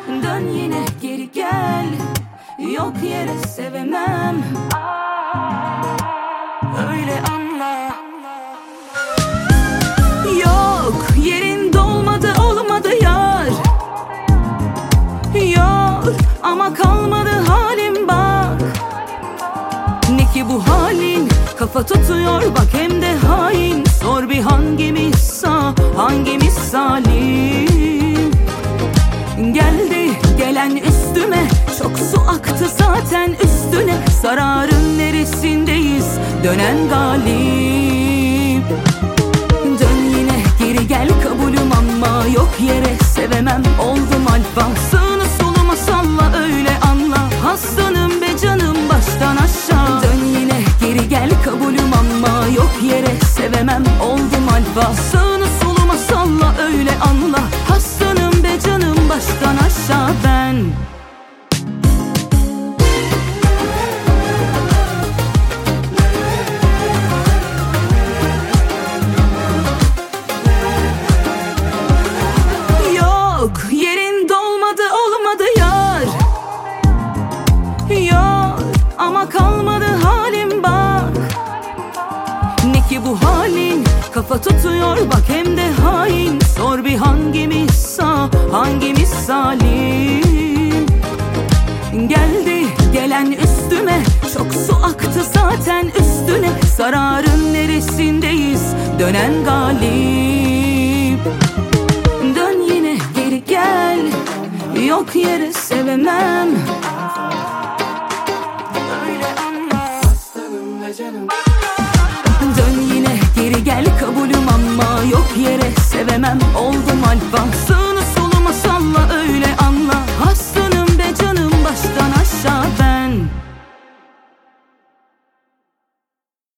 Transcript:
Dön yine geri gel, yok yere sevemem. Öyle anla. Yok yerin dolmadı, olmadı yar. Yor ama kalmadı halim bak. Ne ki bu halin, kafa tutuyor bak hem de hain. Sor bir hangimiz sağ, hangimiz salim. Geldi gelen üstüme, çok su aktı zaten üstüne. Zararın neresindeyiz, dönen galip. Dön yine geri gel, kabulüm ama yok yere sevemem. Oldum alfa, sağını soluma salla öyle anla. Hastanım be canım baştan aşağı. Dön yine geri gel, kabulüm ama yok yere sevemem. Oldum alfa, sağını soluma salla öyle anla. Hastanım be canım baştan aşağı ben. Yok yerin dolmadı, olmadı yar. Yor ama kalmadı halim bak. Ne ki bu halin, kafa tutuyor bak hem de hain. Sor bir hangimiz sağ, hangimiz salim. Geldi gelen üstüme, çok su aktı zaten üstüne. Zararın neresindeyiz, dönen galip. Dön yine geri gel, yok yere sevemem. Öyle anla. Dön yine geri gel, kabulüm ama yok yere sevemem. Oldum alfa,